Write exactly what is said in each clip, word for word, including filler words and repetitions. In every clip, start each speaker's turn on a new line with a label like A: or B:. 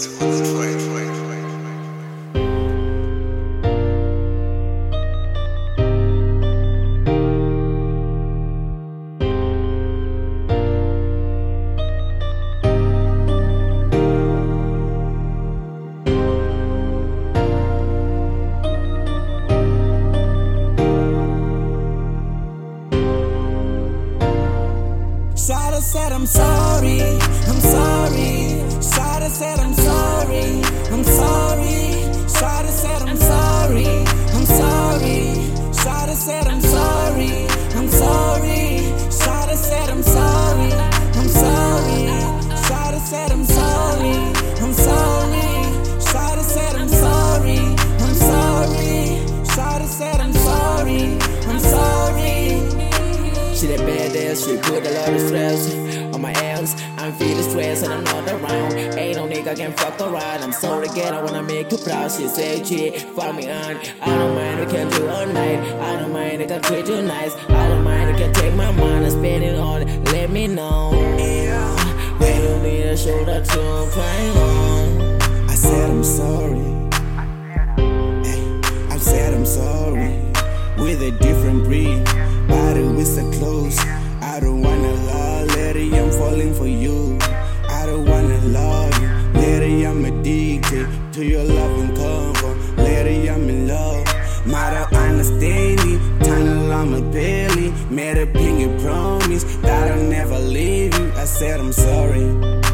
A: Shawty said I'm sorry, I'm sorry. Shawty said I'm sorry, I'm sorry. Shawty said I'm sorry, I'm sorry. Shawty said I'm sorry, I'm sorry. Shawty said I'm sorry, I'm sorry. Shawty said I'm sorry, I'm sorry. Shawty said I'm sorry, I'm sorry. Shawty said I'm sorry, I'm sorry.
B: She that badass, she put a lot of stress on my ass. I'm feeling stressed and I'm not around. Ain't no nigga can fuck around. I'm sorry again, I wanna make you proud. She said she fuck me on. I don't mind, I can do all night. I don't mind, I can treat you nice. I don't mind, I can take my mind and spend it on. Let me know when you need a shoulder to cry on.
A: I said I'm sorry. Ay, I said I'm sorry. With a different breed, body with so close. I don't wanna love, lady, I'm falling for you. I don't wanna love you, lady, I'm addicted to your love and comfort. Lady, I'm in love, might understand it. Tunnel on my belly, made a pinky promise that I'll never leave you. I said I'm sorry.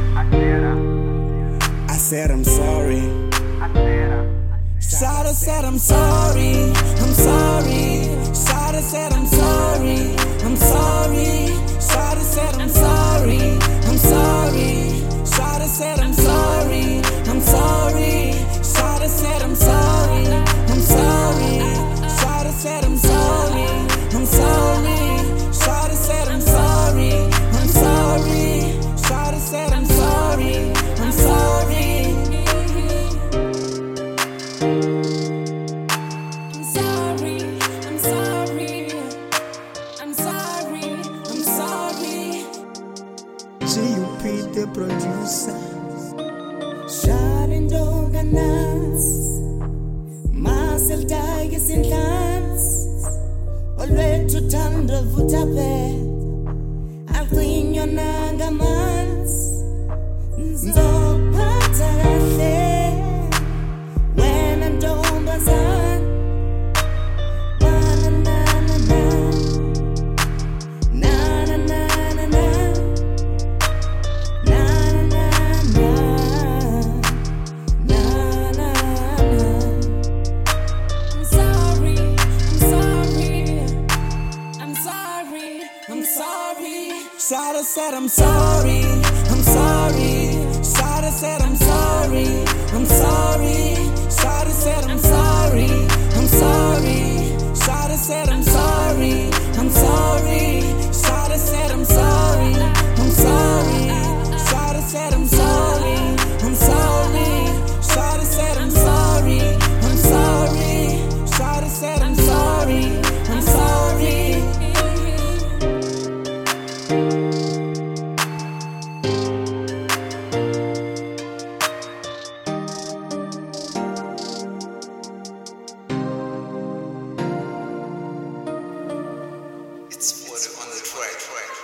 A: I said I'm sorry. Shawty said I'm sorry, I'm sorry. Shawty said I'm sorry, I'm sorry. Shawty said I'm sorry, I'm sorry. Shawty said I'm sorry, I'm sorry. Shawty said I'm sorry, I'm sorry. Shawty said I'm sorry, I'm sorry. Shawty said I'm sorry, I'm sorry. Shawty said I'm sorry, I'm sorry. I'm sorry, I'm sorry. I'm sorry, I'm sorry.
C: G U P the producer.
A: Shawty ndonga nas Marcel Dias in dance. Olwethu thanda vutape Agwinyo nanga mans Nzophatha kahle Wena ntombazana Wana na na na Na na na na na Na na na na Na na na. I'm sorry, I'm sorry. I'm sorry, I'm sorry. Shawty said I'm sorry, I'm sorry. Shawty said I'm sorry, I'm sorry. Shawty said I'm sorry, I'm sorry. Shawty said I'm sorry, I'm sorry. Shawty said I'm sorry, I'm sorry. Shawty said I'm sorry, I'm sorry. Shawty said I'm sorry, I'm sorry. Shawty said I'm sorry, I'm sorry.
D: It's water on the track.